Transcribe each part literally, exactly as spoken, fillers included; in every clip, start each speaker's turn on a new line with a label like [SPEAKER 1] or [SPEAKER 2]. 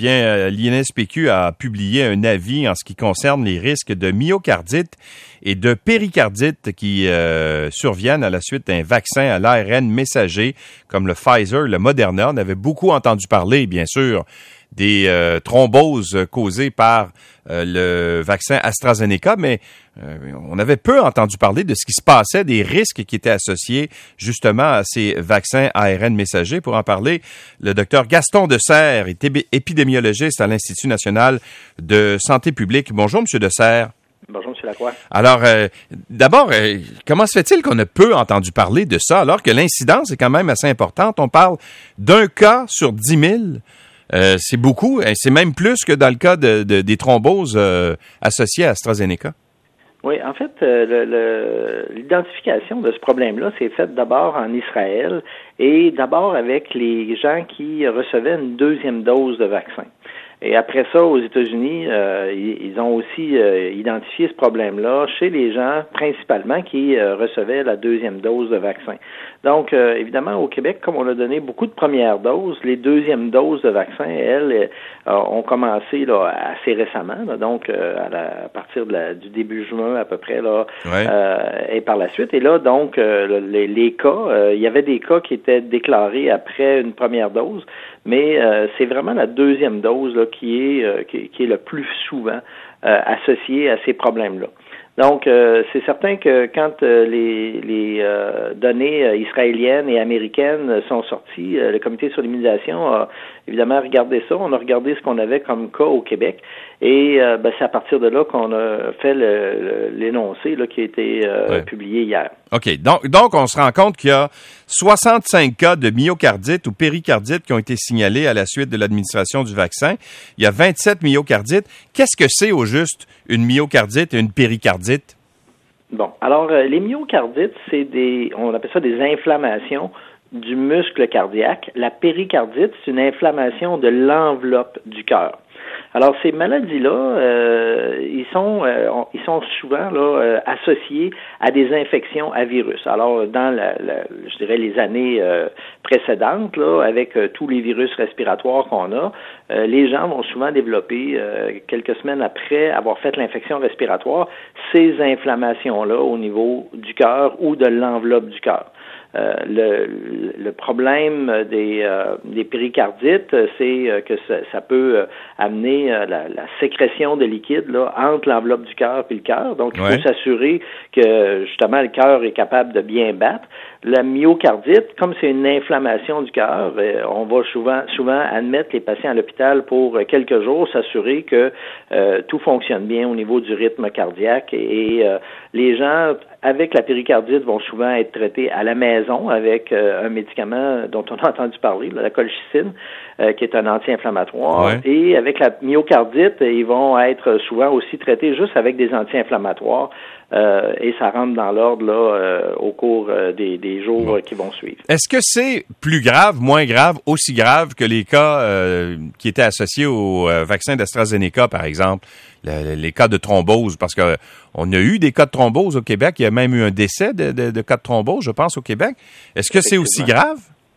[SPEAKER 1] bien, l'I N S P Q a publié un avis en ce qui concerne les risques de myocardite et de péricardite qui euh, surviennent à la suite d'un vaccin à l'A R N messager comme le Pfizer, le Moderna. On avait beaucoup entendu parler, bien sûr, des euh, thromboses causées par euh, le vaccin AstraZeneca, mais euh, on avait peu entendu parler de ce qui se passait, des risques qui étaient associés justement à ces vaccins A R N messagers. Pour en parler, le docteur Gaston Deserre est épidémiologiste à l'Institut national de santé publique. Bonjour, M. Deserre.
[SPEAKER 2] Bonjour, M. Lacroix.
[SPEAKER 1] Alors, euh, d'abord, euh, comment se fait-il qu'on a peu entendu parler de ça, alors que l'incidence est quand même assez importante? On parle d'un cas sur dix mille. Euh, c'est beaucoup. C'est même plus que dans le cas de, de, des thromboses euh, associées à AstraZeneca.
[SPEAKER 2] Oui, en fait, euh, le, le, l'identification de ce problème-là s'est faite d'abord en Israël et d'abord avec les gens qui recevaient une deuxième dose de vaccin. Et après ça, aux États-Unis, euh, ils ont aussi euh, identifié ce problème-là chez les gens, principalement, qui euh, recevaient la deuxième dose de vaccin. Donc, euh, évidemment, au Québec, comme on a donné beaucoup de premières doses, les deuxièmes doses de vaccin, elles, euh, ont commencé là assez récemment, là, donc euh, à, la, à partir de la, du début juin à peu près, là, ouais. euh, et par la suite. Et là, donc, euh, les, les cas, euh, il y avait des cas qui étaient déclarés après une première dose, mais euh, c'est vraiment la deuxième dose là, qui est euh, qui, qui est le plus souvent euh, associée à ces problèmes-là. Donc, euh, c'est certain que quand euh, les, les euh, données euh, israéliennes et américaines sont sorties, euh, le comité sur l'immunisation a évidemment regardé ça. On a regardé ce qu'on avait comme cas au Québec et euh, ben, c'est à partir de là qu'on a fait le, le, l'énoncé là, qui a été euh, ouais. publié hier.
[SPEAKER 1] OK. Donc, donc, on se rend compte qu'il y a soixante-cinq cas de myocardite ou péricardite qui ont été signalés à la suite de l'administration du vaccin. Il y a vingt-sept myocardites. Qu'est-ce que c'est au juste une myocardite et une péricardite?
[SPEAKER 2] Bon, alors euh, les myocardites, c'est des, on appelle ça des inflammations du muscle cardiaque. La péricardite, c'est une inflammation de l'enveloppe du cœur. Alors ces maladies-là, euh, ils sont euh, ils sont souvent là euh, associés à des infections à virus. Alors dans la, la je dirais les années euh, précédentes là, avec euh, tous les virus respiratoires qu'on a, euh, les gens vont souvent développer euh, quelques semaines après avoir fait l'infection respiratoire ces inflammations-là au niveau du cœur ou de l'enveloppe du cœur. Euh, le, le problème des, euh, des péricardites, c'est euh, que ça, ça peut euh, amener euh, la, la sécrétion de liquide là, entre l'enveloppe du cœur et le cœur. Donc, il faut ouais. s'assurer que, justement, le cœur est capable de bien battre. La myocardite, comme c'est une inflammation du cœur, euh, on va souvent souvent admettre les patients à l'hôpital pour quelques jours, s'assurer que euh, tout fonctionne bien au niveau du rythme cardiaque. Et, et euh, les gens avec la péricardite vont souvent être traités à la maison avec euh, un médicament dont on a entendu parler, la colchicine, euh, qui est un anti-inflammatoire. Ouais. Et avec la myocardite, ils vont être souvent aussi traités juste avec des anti-inflammatoires. Euh, et ça rentre dans l'ordre là euh, au cours euh, des, des jours bon. euh, qui vont suivre.
[SPEAKER 1] Est-ce que c'est plus grave, moins grave, aussi grave que les cas euh, qui étaient associés au euh, vaccin d'AstraZeneca, par exemple, le, les cas de thrombose? Parce que on a eu des cas de thrombose au Québec. Il y a même eu un décès de, de, de cas de thrombose, je pense, au Québec. Est-ce que c'est aussi grave?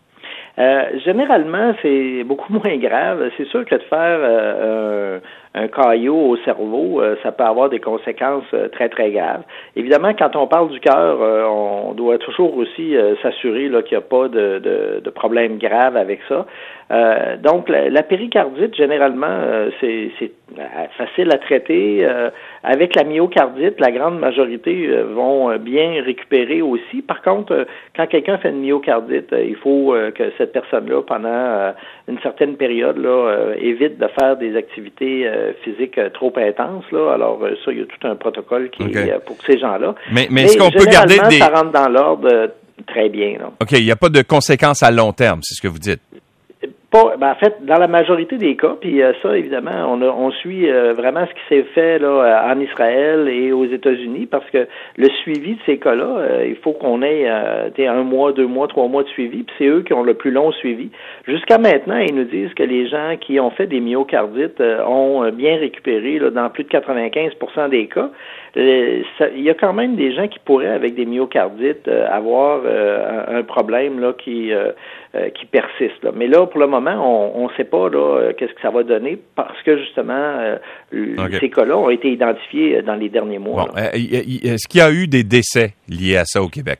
[SPEAKER 2] Euh, généralement, c'est beaucoup moins grave. C'est sûr que de faire euh, un, un caillot au cerveau, euh, ça peut avoir des conséquences euh, très, très graves. Évidemment, quand on parle du cœur, euh, on doit toujours aussi euh, s'assurer là, qu'il n'y a pas de, de, de problème grave avec ça. Euh, donc, la, la péricardite, généralement, euh, c'est, c'est facile à traiter. Euh, avec la myocardite, la grande majorité euh, vont bien récupérer aussi. Par contre, euh, quand quelqu'un fait une myocardite, euh, il faut euh, que cette personne-là, pendant euh, une certaine période, là, euh, évite de faire des activités euh, physiques euh, trop intenses. Là. Alors, euh, ça, il y a tout un protocole qui okay. est euh, pour ces gens-là.
[SPEAKER 1] Mais, mais, mais est-ce qu'on peut garder des...
[SPEAKER 2] ça rentre dans l'ordre euh, très bien. Là.
[SPEAKER 1] OK, il n'y a pas de conséquences à long terme, c'est ce que vous dites.
[SPEAKER 2] Pas, ben en fait, dans la majorité des cas, puis euh, ça, évidemment, on, a, on suit euh, vraiment ce qui s'est fait là en Israël et aux États-Unis, parce que le suivi de ces cas-là, euh, il faut qu'on ait euh, un mois, deux mois, trois mois de suivi, puis c'est eux qui ont le plus long suivi. Jusqu'à maintenant, ils nous disent que les gens qui ont fait des myocardites euh, ont bien récupéré là, dans plus de quatre-vingt-quinze pour cent des cas. Euh, ça, il y a quand même des gens qui pourraient, avec des myocardites, euh, avoir euh, un, un problème là qui, euh, euh, qui persiste. Là. Mais là, pour le moment, moment, on ne sait pas là qu'est-ce que ça va donner parce que justement, euh, okay. ces cas-là ont été identifiés dans les derniers mois.
[SPEAKER 1] Bon, euh, est-ce qu'il y a eu des décès liés à ça au Québec?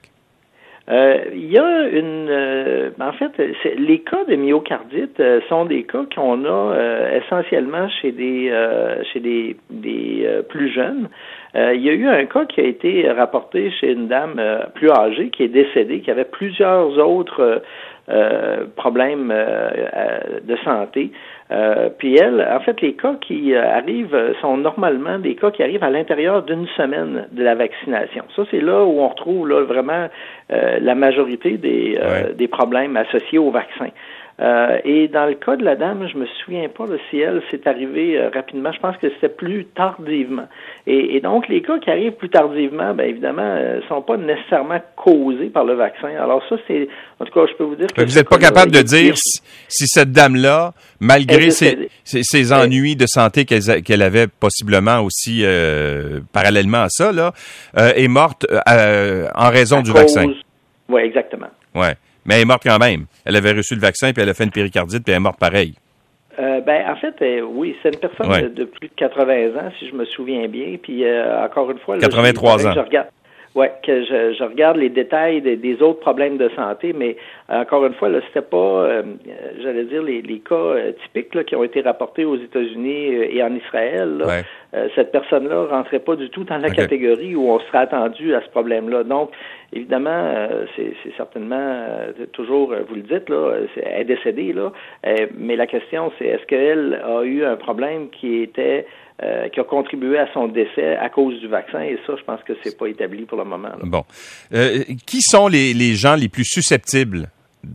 [SPEAKER 2] Euh, il y a une... Euh, en fait, c'est, les cas de myocardite euh, sont des cas qu'on a euh, essentiellement chez des euh, chez des, des euh, plus jeunes. Euh, il y a eu un cas qui a été rapporté chez une dame euh, plus âgée qui est décédée, qui avait plusieurs autres euh, euh, problèmes euh, de santé. Euh, puis elle, en fait, les cas qui euh, arrivent sont normalement des cas qui arrivent à l'intérieur d'une semaine de la vaccination. Ça, c'est là où on retrouve là vraiment euh, la majorité des, euh, ouais. des problèmes associés au vaccin. Euh, et dans le cas de la dame, je me souviens pas là, si elle s'est arrivée euh, rapidement. Je pense que c'était plus tardivement. Et, et donc, les cas qui arrivent plus tardivement, bien évidemment, euh, sont pas nécessairement causés par le vaccin. Alors ça, c'est, en tout cas, je peux vous dire que...
[SPEAKER 1] Vous n'êtes pas capable de dire si, si cette dame-là, malgré ses, ses, ses ennuis de santé qu'elle, qu'elle avait possiblement aussi euh, parallèlement à ça, là, euh, est morte euh, en raison à du cause... vaccin.
[SPEAKER 2] Oui, exactement.
[SPEAKER 1] Oui. Mais elle est morte quand même. Elle avait reçu le vaccin, puis elle a fait une péricardite, puis elle est morte pareil.
[SPEAKER 2] Euh, ben, en fait, euh, oui, c'est une personne ouais. de, de plus de quatre-vingts ans, si je me souviens bien. Puis, euh, encore une fois... Là,
[SPEAKER 1] quatre-vingt-trois
[SPEAKER 2] je,
[SPEAKER 1] ans.
[SPEAKER 2] Je regarde, ouais, que je, je regarde les détails des, des autres problèmes de santé, mais euh, encore une fois, là, c'était pas, euh, j'allais dire, les, les cas euh, typiques là, qui ont été rapportés aux États-Unis et en Israël. Là. Ouais. Euh, cette personne-là rentrait pas du tout dans la okay. catégorie où on serait attendu à ce problème-là. Donc, évidemment, euh, c'est, c'est certainement euh, toujours, euh, vous le dites, là, c'est, elle est décédée, là, euh, mais la question, c'est est-ce qu'elle a eu un problème qui était euh, qui a contribué à son décès à cause du vaccin? Et ça, je pense que c'est pas établi pour le moment. Là.
[SPEAKER 1] Bon. Euh, qui sont les, les gens les plus susceptibles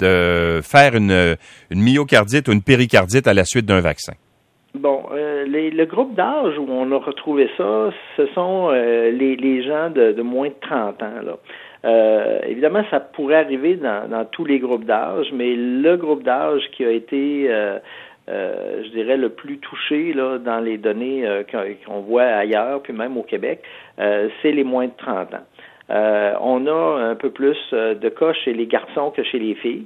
[SPEAKER 1] de faire une, une myocardite ou une péricardite à la suite d'un vaccin?
[SPEAKER 2] Bon, euh, les, le groupe d'âge où on a retrouvé ça, ce sont euh, les, les gens de, de moins de trente ans, là. Euh, évidemment, ça pourrait arriver dans, dans tous les groupes d'âge, mais le groupe d'âge qui a été, euh, euh, je dirais, le plus touché là dans les données euh, qu'on, qu'on voit ailleurs, puis même au Québec, euh, c'est les moins de trente ans. Euh, on a un peu plus de cas chez les garçons que chez les filles.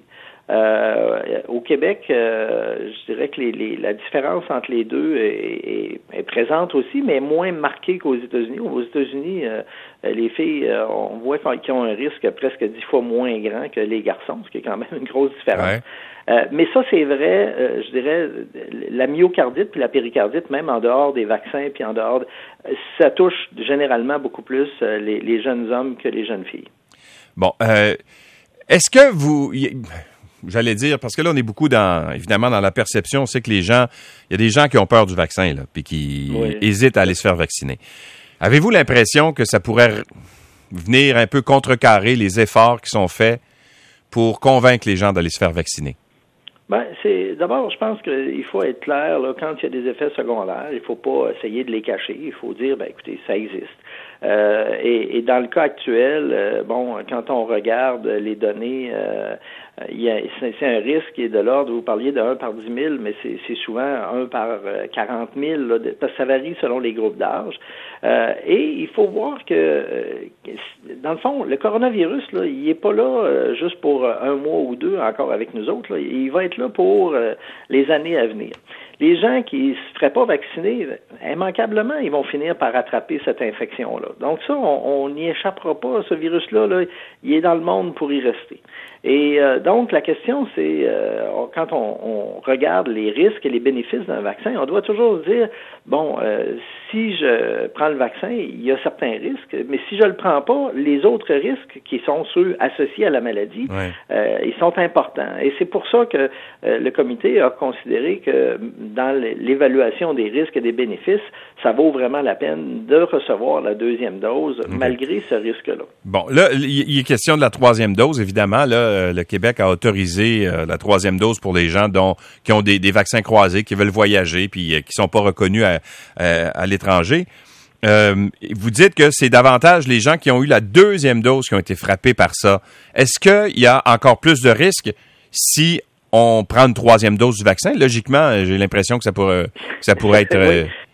[SPEAKER 2] Euh, au Québec, euh, je dirais que les, les, la différence entre les deux est, est, est présente aussi, mais moins marquée qu'aux États-Unis. Aux États-Unis, euh, les filles, euh, on voit qu'ils ont un risque presque dix fois moins grand que les garçons, ce qui est quand même une grosse différence. Ouais. Euh, mais ça, c'est vrai, euh, je dirais, la myocardite puis la péricardite, même en dehors des vaccins puis en dehors, de, ça touche généralement beaucoup plus euh, les, les jeunes hommes que les jeunes filles.
[SPEAKER 1] Bon, euh, est-ce que vous... J'allais dire, parce que là, on est beaucoup dans, évidemment, dans la perception. On sait que les gens, il y a des gens qui ont peur du vaccin, là, puis qui oui. hésitent à aller se faire vacciner. Avez-vous l'impression que ça pourrait venir un peu contrecarrer les efforts qui sont faits pour convaincre les gens d'aller se faire vacciner?
[SPEAKER 2] Ben, c'est, d'abord, je pense qu'il faut être clair, là, quand il y a des effets secondaires, il faut pas essayer de les cacher. Il faut dire, ben, écoutez, ça existe. Euh, et, et dans le cas actuel, euh, bon, quand on regarde les données, euh, il y a, c'est, c'est un risque qui est de l'ordre, vous parliez de un par dix mille, mais c'est, c'est souvent un par quarante mille, là, parce que ça varie selon les groupes d'âge. Euh, et il faut voir que, euh, dans le fond, le coronavirus, là, il est pas là euh, juste pour un mois ou deux encore avec nous autres. Là. Il va être là pour euh, les années à venir. Les gens qui ne se feraient pas vacciner, immanquablement, ils vont finir par attraper cette infection-là. Donc ça, on n'y échappera pas. Ce virus-là, là, il est dans le monde pour y rester. Et euh, donc, la question, c'est, euh, quand on, on regarde les risques et les bénéfices d'un vaccin, on doit toujours dire, bon, euh, si je prends le vaccin, il y a certains risques, mais si je le prends pas, les autres risques qui sont ceux associés à la maladie, ouais. euh, ils sont importants. Et c'est pour ça que euh, le comité a considéré que dans l'évaluation des risques et des bénéfices, ça vaut vraiment la peine de recevoir la deuxième dose, okay. malgré ce risque-là.
[SPEAKER 1] Bon, là, il est question de la troisième dose, évidemment. Là, le Québec a autorisé euh, la troisième dose pour les gens dont, qui ont des, des vaccins croisés, qui veulent voyager, puis euh, qui sont pas reconnus à, à, à l'étranger. Euh, vous dites que c'est davantage les gens qui ont eu la deuxième dose qui ont été frappés par ça. Est-ce qu'il y a encore plus de risques si on prend une troisième dose du vaccin? Logiquement, j'ai l'impression que ça pourrait, que ça pourrait être... Euh...
[SPEAKER 2] oui.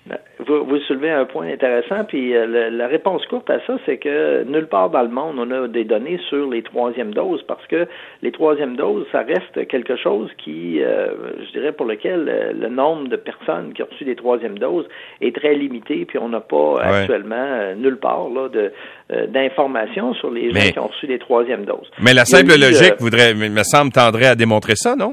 [SPEAKER 2] vous, vous soulevez un point intéressant, puis euh, le, la réponse courte à ça, c'est que nulle part dans le monde, on a des données sur les troisièmes doses, parce que les troisièmes doses, ça reste quelque chose qui, euh, je dirais, pour lequel euh, le nombre de personnes qui ont reçu des troisièmes doses est très limité, puis on n'a pas ouais. actuellement euh, nulle part là, de, euh, d'informations sur les gens mais, qui ont reçu des troisièmes doses.
[SPEAKER 1] Mais la simple eu, logique euh, voudrait, me semble, tendrait à démontrer ça, non?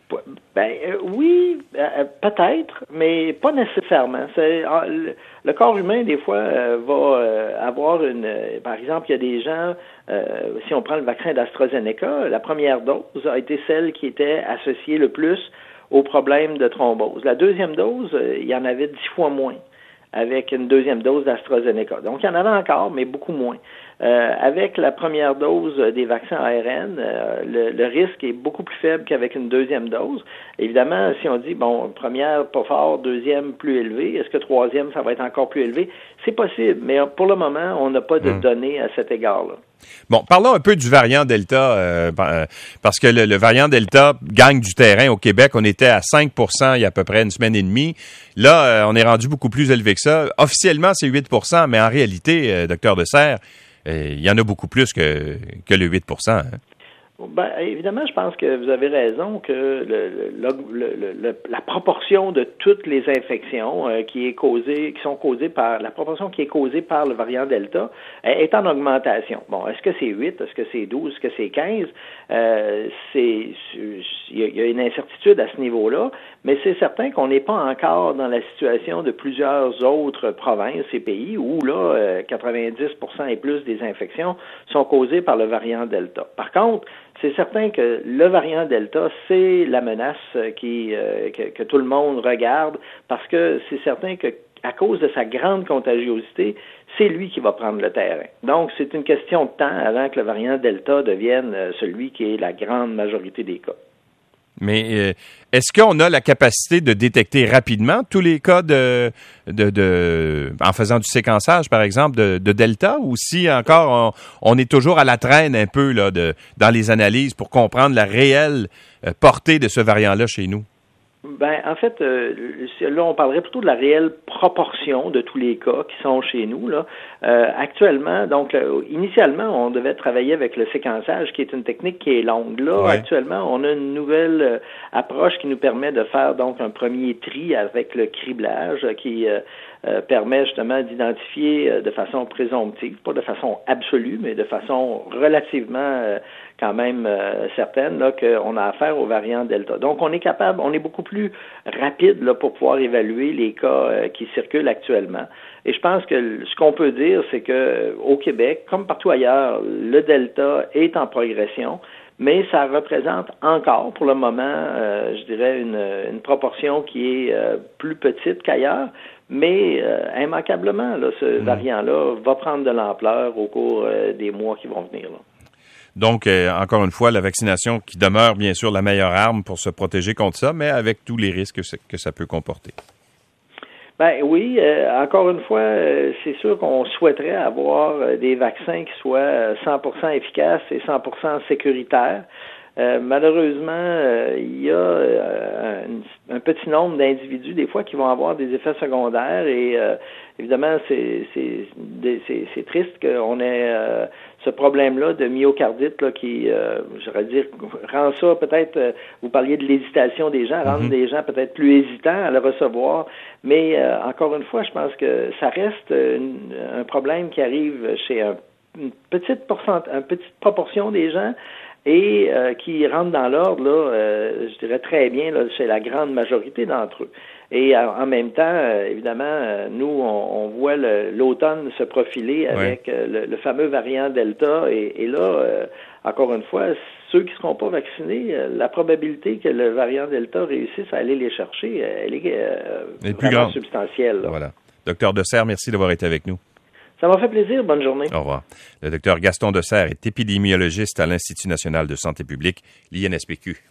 [SPEAKER 2] Ben euh, oui, euh, peut-être, mais pas nécessairement. C'est, euh, le, le corps humain, des fois, euh, va euh, avoir une... Euh, par exemple, il y a des gens, euh, si on prend le vaccin d'AstraZeneca, la première dose a été celle qui était associée le plus au problème de thrombose. La deuxième dose, euh, il y en avait dix fois moins avec une deuxième dose d'AstraZeneca. Donc, il y en avait encore, mais beaucoup moins. Euh, avec la première dose des vaccins A R N, euh, le, le risque est beaucoup plus faible qu'avec une deuxième dose. Évidemment, si on dit, bon, première, pas fort, deuxième, plus élevé, est-ce que troisième, ça va être encore plus élevé? C'est possible, mais pour le moment, on n'a pas de mmh. données à cet égard-là.
[SPEAKER 1] Bon, parlons un peu du variant Delta, euh, parce que le, le variant Delta gagne du terrain au Québec. On était à cinq pour cent il y a à peu près une semaine et demie. Là, euh, on est rendu beaucoup plus élevé que ça. Officiellement, c'est huit pour cent, mais en réalité, euh, docteur Dessert, euh, il y en a beaucoup plus que, que le huit pour cent. Hein.
[SPEAKER 2] Ben, évidemment, je pense que vous avez raison que le, le, le, le, la proportion de toutes les infections euh, qui est causée, qui sont causées par la proportion qui est causée par le variant Delta euh, est en augmentation. Bon, est-ce que c'est huit, est-ce que c'est douze, est-ce que c'est quinze? Euh, c'est il y, y a une incertitude à ce niveau-là, mais c'est certain qu'on n'est pas encore dans la situation de plusieurs autres provinces et pays où là, euh, quatre-vingt-dix pour cent et plus des infections sont causées par le variant Delta. Par contre, c'est certain que le variant Delta, c'est la menace qui, euh, que, que tout le monde regarde parce que c'est certain que à cause de sa grande contagiosité, c'est lui qui va prendre le terrain. Donc, c'est une question de temps avant que le variant Delta devienne celui qui est la grande majorité des cas.
[SPEAKER 1] Mais euh, est-ce qu'on a la capacité de détecter rapidement tous les cas de, de, de en faisant du séquençage, par exemple, de, de Delta, ou si encore on, on est toujours à la traîne un peu là, de, dans les analyses pour comprendre la réelle euh, portée de ce variant-là chez nous?
[SPEAKER 2] Ben, en fait, euh, là, on parlerait plutôt de la réelle proportion de tous les cas qui sont chez nous. Là, euh, actuellement, donc, euh, initialement, on devait travailler avec le séquençage, qui est une technique qui est longue. Là, ouais. actuellement, on a une nouvelle euh, approche qui nous permet de faire donc un premier tri avec le criblage, qui euh, euh, permet justement d'identifier euh, de façon présomptive, pas de façon absolue, mais de façon relativement euh, quand même euh, certaine là, qu'on a affaire au variant Delta. Donc, on est capable, on est beaucoup plus rapide là, pour pouvoir évaluer les cas euh, qui circulent actuellement. Et je pense que ce qu'on peut dire, c'est que au Québec, comme partout ailleurs, le Delta est en progression, mais ça représente encore, pour le moment, euh, je dirais, une, une proportion qui est euh, plus petite qu'ailleurs, mais euh, immanquablement, là, ce mmh. variant-là va prendre de l'ampleur au cours euh, des mois qui vont venir, là.
[SPEAKER 1] Donc, euh, encore une fois, la vaccination qui demeure bien sûr la meilleure arme pour se protéger contre ça, mais avec tous les risques que, que ça peut comporter.
[SPEAKER 2] Ben oui, euh, encore une fois, euh, c'est sûr qu'on souhaiterait avoir euh, des vaccins qui soient euh, cent pour cent efficaces et cent pour cent sécuritaires. Euh, malheureusement, euh, il y a euh, un, un petit nombre d'individus, des fois, qui vont avoir des effets secondaires et euh, évidemment, c'est, c'est, c'est, c'est triste qu'on ait euh, ce problème-là de myocardite là, qui, euh, j'aurais dire, rend ça peut-être, euh, vous parliez de l'hésitation des gens, rendre mm-hmm. des gens peut-être plus hésitants à le recevoir, mais euh, encore une fois, je pense que ça reste une, un problème qui arrive chez un, une petite pourcent, une petite proportion des gens, et euh, qui rentrent dans l'ordre, là, euh, je dirais très bien, là, chez la grande majorité d'entre eux. Et euh, en même temps, euh, évidemment, euh, nous, on, on voit le, l'automne se profiler avec ouais. euh, le, le fameux variant Delta. Et, et là, euh, encore une fois, ceux qui ne seront pas vaccinés, euh, la probabilité que le variant Delta réussisse à aller les chercher, elle est euh, vraiment plus substantielle. Là.
[SPEAKER 1] Voilà. Docteur Dessert, merci d'avoir été avec nous.
[SPEAKER 2] Ça m'a fait plaisir. Bonne journée.
[SPEAKER 1] Au revoir. Le docteur Gaston Dessert est épidémiologiste à l'Institut national de santé publique, l'I N S P Q.